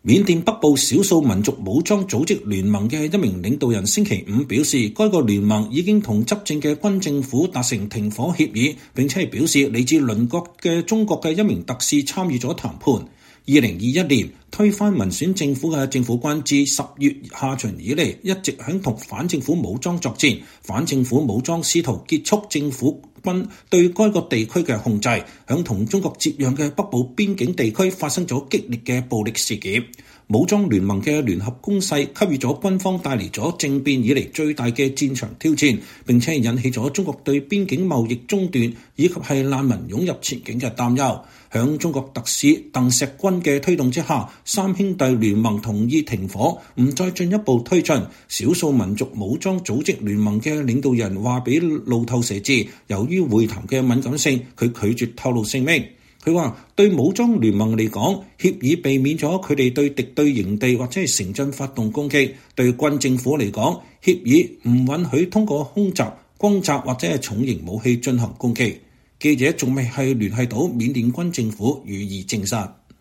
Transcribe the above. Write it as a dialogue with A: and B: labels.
A: 緬甸北部少數民族武裝組織聯盟嘅一名領導人星期五表示，該個聯盟已經同執政嘅軍政府達成停火協議，並且係表示嚟自鄰國嘅中國嘅一名特使參與咗談判。2021年推翻民選政府嘅政府軍自10月下旬以嚟一直響同反政府武裝作戰，反政府武裝試圖結束政府軍對該個地區嘅控制，響同中國接壤嘅北部邊境地區發生咗激烈嘅暴力事件。武裝聯盟嘅聯合攻勢給予咗軍方帶嚟咗政變以嚟最大嘅戰場挑戰，並且引起咗中國對邊境貿易中斷以及係難民湧入前境嘅擔憂。響中國特使鄧錫軍嘅推動之下，三兄弟聯盟同意停火，唔再進一步推進。少數民族武裝組織聯盟嘅領導人話俾路透社知，由於會談嘅敏感性，佢拒絕透露姓名。佢話對武裝聯盟嚟講，協議避免咗佢哋對敵對營地或者係城鎮發動攻擊；對軍政府嚟講，協議唔允許通過空襲、轟炸或者係重型武器進行攻擊。記者仲未係聯繫到緬甸軍政府予以證實。